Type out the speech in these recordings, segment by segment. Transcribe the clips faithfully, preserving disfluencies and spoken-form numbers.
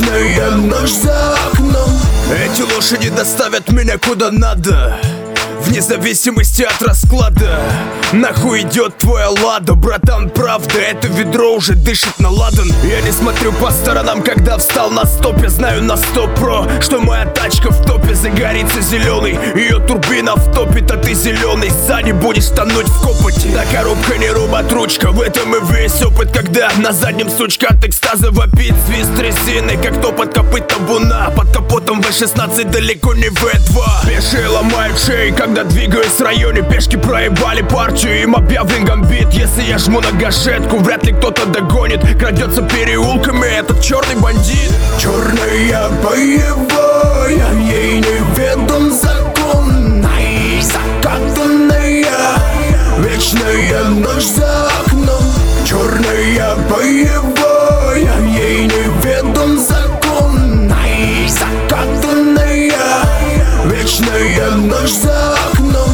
Вечная ночь за окном. Эти лошади доставят меня куда надо, вне зависимости от расклада. Нахуй идет твоя лада, братан, правда, это ведро уже дышит на ладан. Я не смотрю по сторонам, когда встал на стопе. Знаю на сто про, что моя тачка в топе загорится зеленый. Ее турбина втопит, а ты зеленый сзади будешь тонуть в копоти. Да коробка не робот-ручка, в этом и весь опыт. Когда на заднем сучка от экстаза вопит свист резины, как топот копыт табуна. Под капотом вэ шестнадцать далеко не вэ два. Пешие ломают шеи, когда двигаюсь в районе. Пешки проебали партию, им объявлен гамбит. Если я жму на гашетку, вряд ли кто-то догонит. Крадется переулками этот черный бандит. Черная боевая, ей неведом закон. Ай, закатанная, вечная ночь за окном. Черная боевая, ей неведом закон. Ай, закатанная, вечная ночь за окном.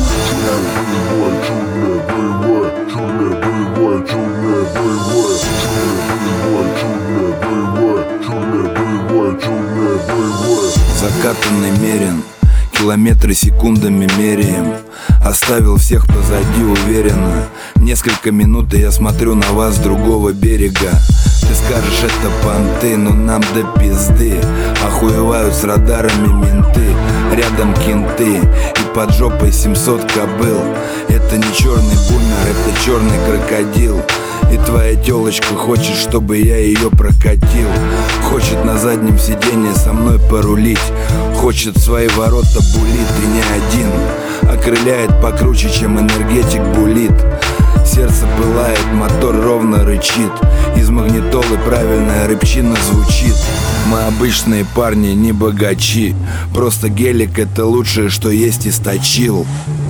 Закатанный мерен, километры секундами меряем. Оставил всех позади уверенно. Несколько минут, и я смотрю на вас с другого берега. Ты скажешь, это понты, но нам до пизды. Охуевают с радарами менты, рядом кенты и под жопой семьсот кобыл. Это не черный бумер, это черный крокодил. И твоя телочка хочет, чтобы я ее прокатил. Хочет на заднем сиденье со мной порулить. Хочет свои ворота булит, и не один. Окрыляет покруче, чем энергетик булит. Сердце пылает, мотор ровно рычит. Из магнитолы правильная рыбчина звучит. Мы обычные парни, не богачи. Просто гелик — это лучшее, что есть, источил.